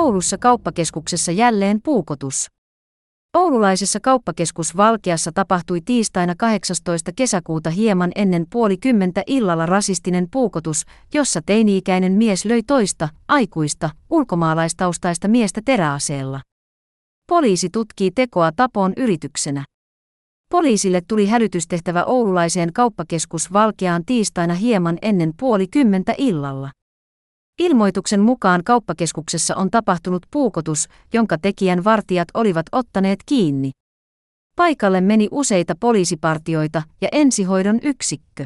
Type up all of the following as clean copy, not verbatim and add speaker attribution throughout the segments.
Speaker 1: Oulussa kauppakeskuksessa jälleen puukotus. Oululaisessa kauppakeskus Valkeassa tapahtui tiistaina 18. kesäkuuta hieman ennen 9:30 illalla rasistinen puukotus, jossa teini-ikäinen mies löi toista, aikuista, ulkomaalaistaustaista miestä teräaseella. Poliisi tutkii tekoa tapon yrityksenä. Poliisille tuli hälytystehtävä oululaiseen kauppakeskus Valkeaan tiistaina hieman ennen 9:30 illalla. Ilmoituksen mukaan kauppakeskuksessa on tapahtunut puukotus, jonka tekijän vartijat olivat ottaneet kiinni. Paikalle meni useita poliisipartioita ja ensihoidon yksikkö.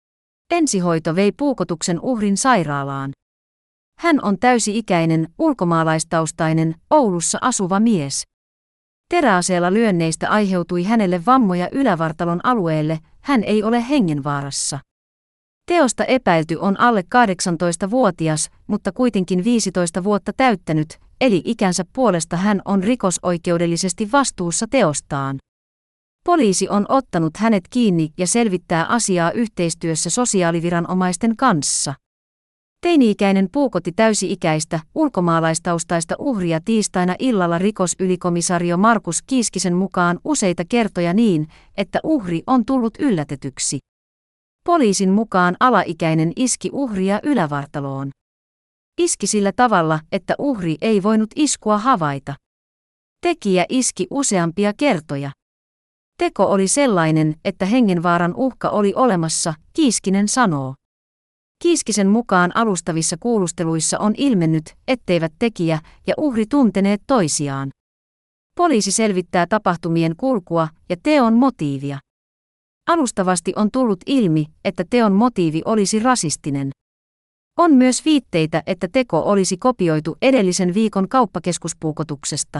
Speaker 1: Ensihoito vei puukotuksen uhrin sairaalaan. Hän on täysi-ikäinen, ulkomaalaistaustainen, Oulussa asuva mies. Teräaseella lyönneistä aiheutui hänelle vammoja ylävartalon alueelle, hän ei ole hengenvaarassa. Teosta epäilty on alle 18-vuotias, mutta kuitenkin 15 vuotta täyttänyt, eli ikänsä puolesta hän on rikosoikeudellisesti vastuussa teostaan. Poliisi on ottanut hänet kiinni ja selvittää asiaa yhteistyössä sosiaaliviranomaisten kanssa. Teini-ikäinen puukotti täysi-ikäistä, ulkomaalaistaustaista uhria tiistaina illalla rikosylikomisario Markus Kiiskisen mukaan useita kertoja niin, että uhri on tullut yllätetyksi. Poliisin mukaan alaikäinen iski uhria ylävartaloon. Iski sillä tavalla, että uhri ei voinut iskua havaita. Tekijä iski useampia kertoja. Teko oli sellainen, että hengenvaaran uhka oli olemassa, Kiiskinen sanoo. Kiiskisen mukaan alustavissa kuulusteluissa on ilmennyt, etteivät tekijä ja uhri tunteneet toisiaan. Poliisi selvittää tapahtumien kulkua ja teon motiivia. Alustavasti on tullut ilmi, että teon motiivi olisi rasistinen. On myös viitteitä, että teko olisi kopioitu edellisen viikon kauppakeskuspuukotuksesta.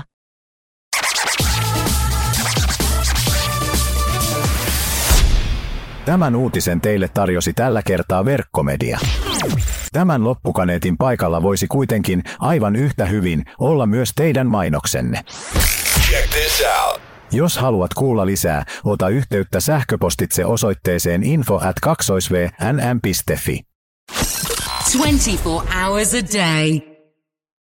Speaker 2: Tämän uutisen teille tarjosi tällä kertaa Verkkomedia. Tämän loppukaneetin paikalla voisi kuitenkin aivan yhtä hyvin olla myös teidän mainoksenne. Check this out. Jos haluat kuulla lisää, ota yhteyttä sähköpostitse osoitteeseen info@2vnm.fi.
Speaker 3: 24 hours a day.